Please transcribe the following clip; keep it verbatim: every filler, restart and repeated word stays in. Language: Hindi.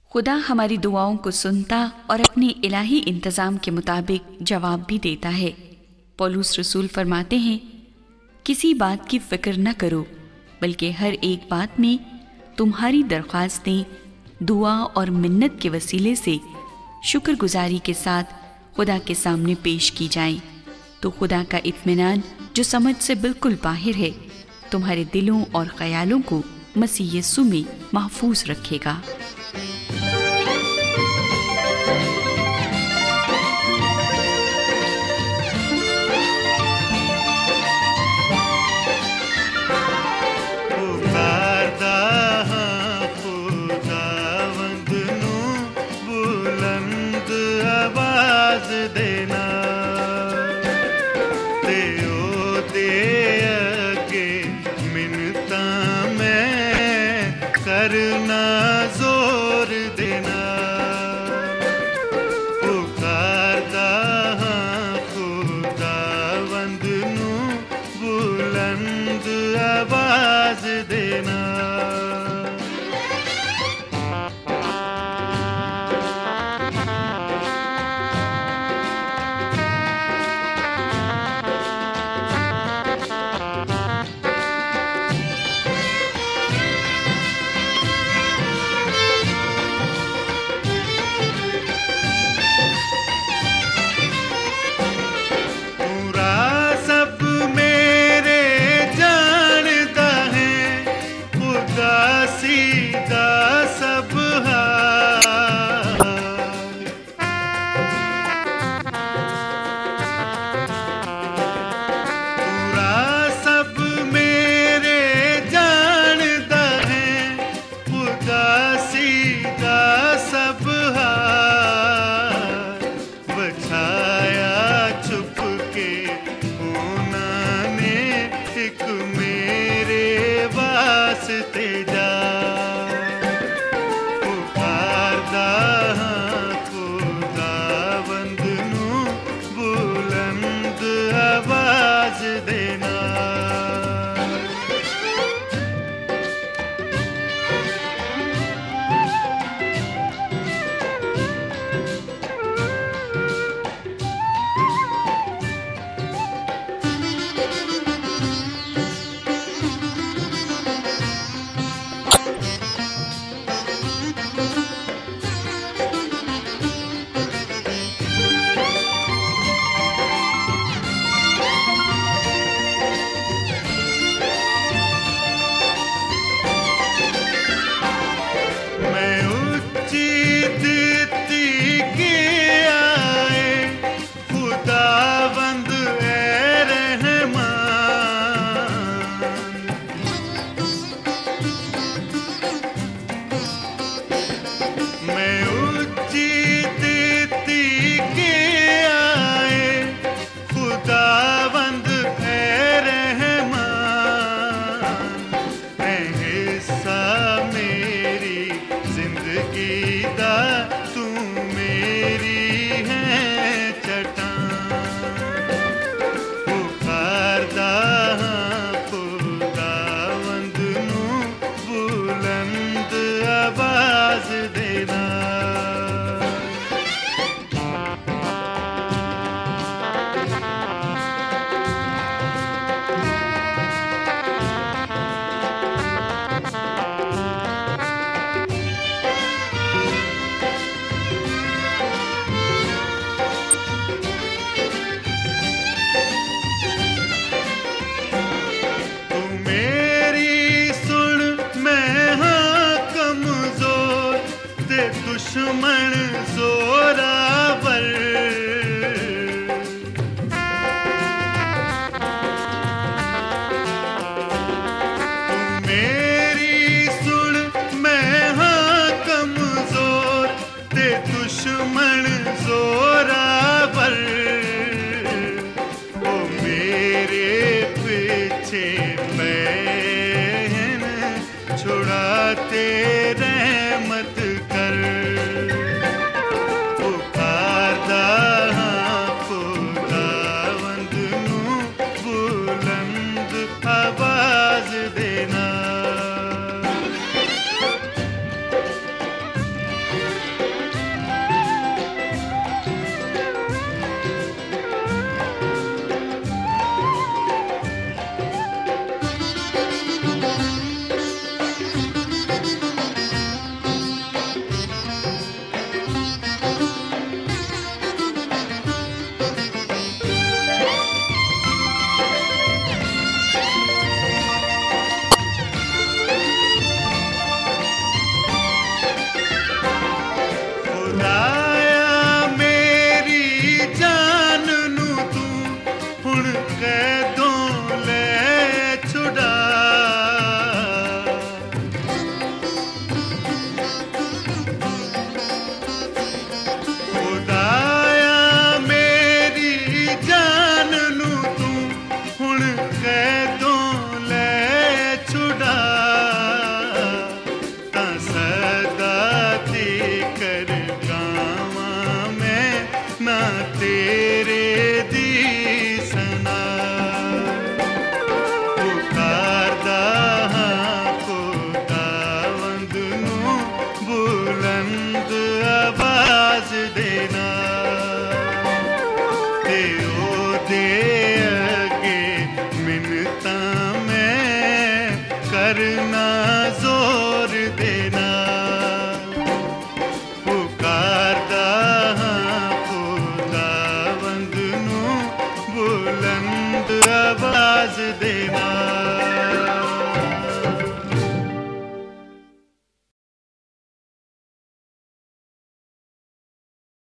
खुदा हमारी दुआओं को सुनता और अपने इलाही इंतज़ाम के मुताबिक जवाब भी देता है। पौलुस रसूल फरमाते हैं, किसी बात की फ़िक्र न करो, बल्कि हर एक बात में तुम्हारी दरख्वास्तें दुआ और मिन्नत के वसीले से शुक्रगुजारी के साथ खुदा के सामने पेश की जाएं, तो खुदा का इत्मीनान जो समझ से बिल्कुल बाहर है, तुम्हारे दिलों और ख्यालों को मसीह यीशु में महफूज रखेगा। करना जोर देना, पुकारदा हाँ खुदावंद नू बुलंद आवाज देना। दुश्मन जोरावर, तू मेरी सुन मैं हाँ कमजोर, ते दुश्मन जोरावर, ओ मेरे पीछे बहन छुड़ाते रहमत कर। करना जोर देना पुकारदा हाँ खुदावंद नू बुलंद आवाज दे